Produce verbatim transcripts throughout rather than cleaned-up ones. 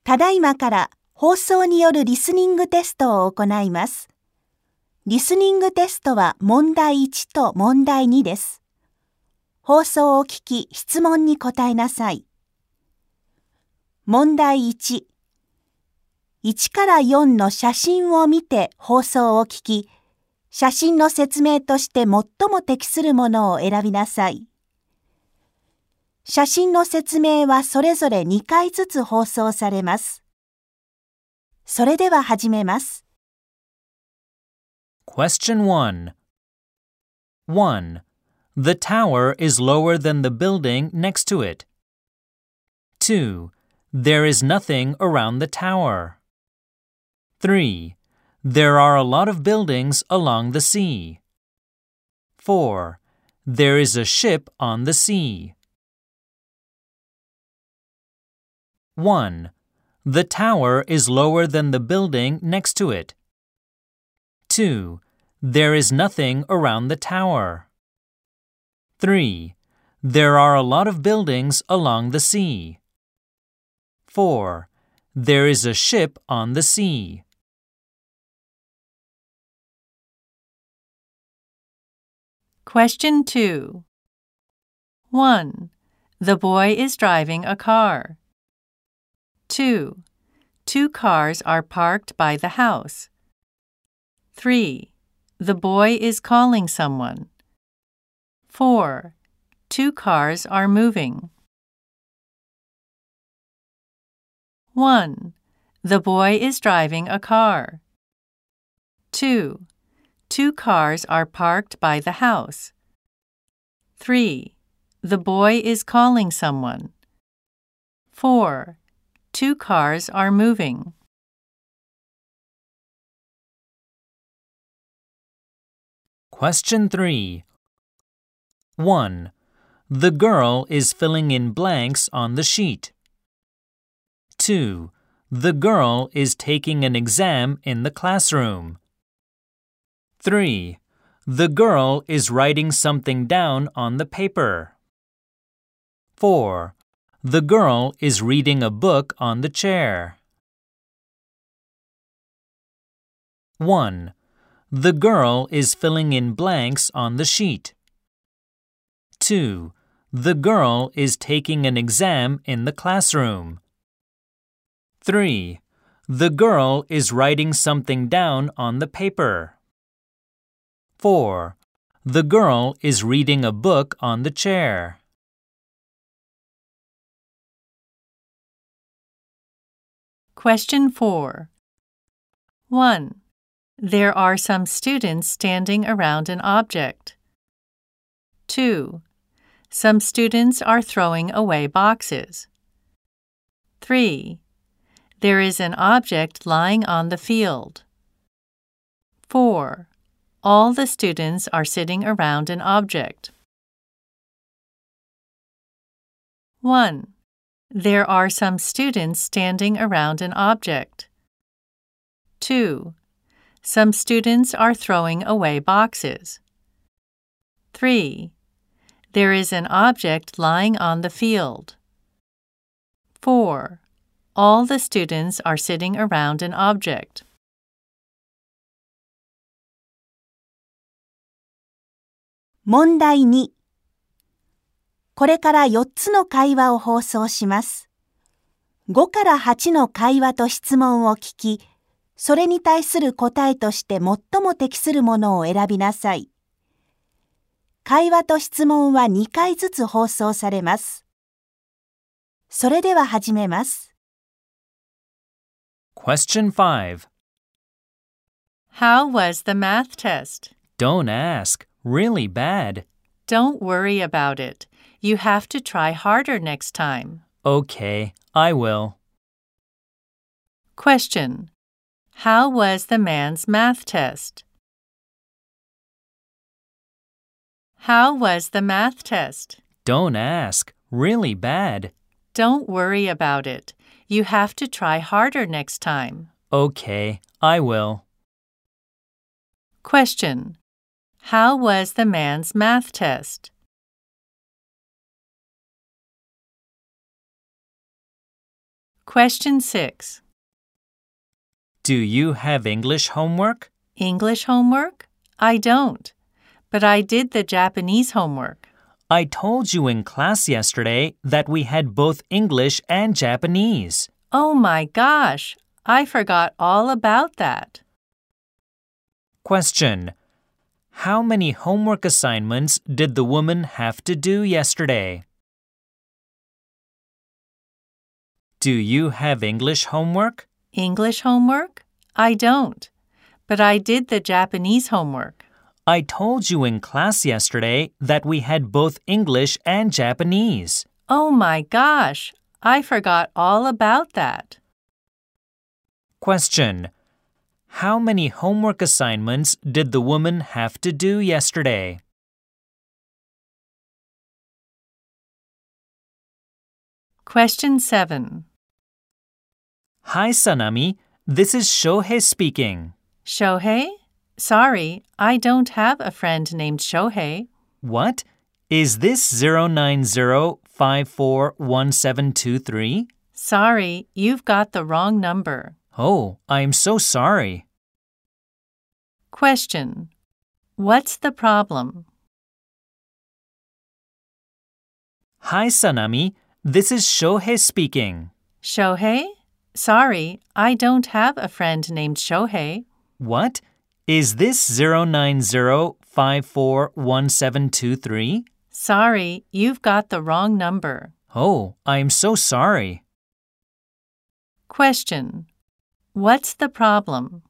ただいまから放送によるリスニングテストを行います。リスニングテストは問題いちと問題にです。放送を聞き、質問に答えなさい。問題いち、いちからよんの写真を見て放送を聞き、写真の説明として最も適するものを選びなさい。写真の説明はそれぞれにかいずつ放送されます。それでは始めます。 Question one. one. The tower is lower than the building next to it. two. There is nothing around the tower. three. There are a lot of buildings along the sea. four. There is a ship on the sea. one. The tower is lower than the building next to it. two. There is nothing around the tower. three. There are a lot of buildings along the sea. four. There is a ship on the sea. Question two. one. The boy is driving a car. two. Two cars are parked by the house. three. The boy is calling someone. four. Two cars are moving. one. The boy is driving a car. two. Two cars are parked by the house. three. The boy is calling someone. four. Two cars are moving. Question three. one. The girl is filling in blanks on the sheet. two. The girl is taking an exam in the classroom. three. The girl is writing something down on the paper. four. The girl is reading a book on the chair. one. The girl is filling in blanks on the sheet. two. The girl is taking an exam in the classroom. three. The girl is writing something down on the paper. four. The girl is reading a book on the chair. Question four. one. There are some students standing around an object. two. Some students are throwing away boxes. three. There is an object lying on the field. four. All the students are sitting around an object. one. There are some students standing around an object. two. Some students are throwing away boxes. three. There is an object lying on the field. four. All the students are sitting around an object. 問題に。これからよっつの会話を放送します。ごからはちの会話と質問を聞き、それに対する答えとして最も適するものを選びなさい。会話と質問はにかいずつ放送されます。それでは始めます。 Question five. How was the math test? Don't ask. Really bad. Don't worry about it. You have to try harder next time. Okay, I will. Question. How was the man's math test? How was the math test? Don't ask. Really bad. Don't worry about it. You have to try harder next time. Okay, I will. Question. How was the man's math test? Question six. Do you have English homework? English homework? I don't, but I did the Japanese homework. I told you in class yesterday that we had both English and Japanese. Oh my gosh, I forgot all about that. Question. How many homework assignments did the woman have to do yesterday? Do you have English homework? English homework? I don't, but I did the Japanese homework. I told you in class yesterday that we had both English and Japanese. Oh my gosh, I forgot all about that. Question. How many homework assignments did the woman have to do yesterday? Question seven. Hi, Sanami. This is Shohei speaking. Shohei? Sorry, I don't have a friend named Shohei. What? Is this zero nine zero five four one seven two three? Sorry, you've got the wrong number. Oh, I'm so sorry. Question. What's the problem? Hi, Sanami. This is Shohei speaking. Shohei? Sorry, I don't have a friend named Shohei. What? Is this zero nine zero five four one seven two three? Sorry, you've got the wrong number. Oh, I'm so sorry. Question. What's the problem?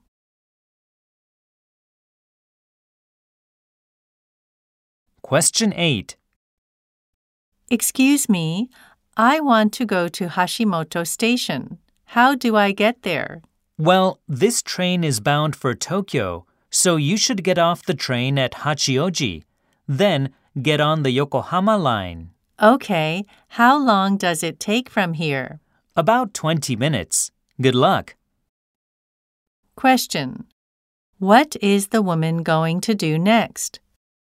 Question eight. Excuse me, I want to go to Hashimoto Station. How do I get there? Well, this train is bound for Tokyo, so you should get off the train at Hachioji. Then get on the Yokohama line. Okay, how long does it take from here? About twenty minutes. Good luck. Question. What is the woman going to do next?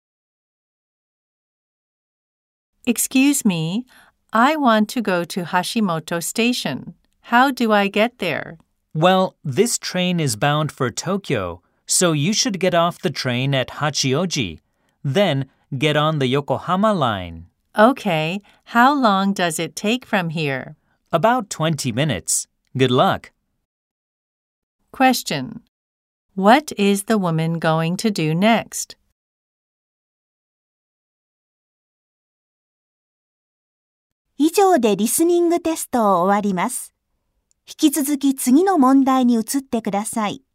Excuse me, I want to go to Hashimoto Station. How do I get there? Well, this train is bound for Tokyo, so you should get off the train at Hachioji. Then get on the Yokohama line. Okay, how long does it take from here? About twenty minutes. Good luck. Question. What is the woman going to do next? 以上でリスニングテストを終わります。引き続き次の問題に移ってください。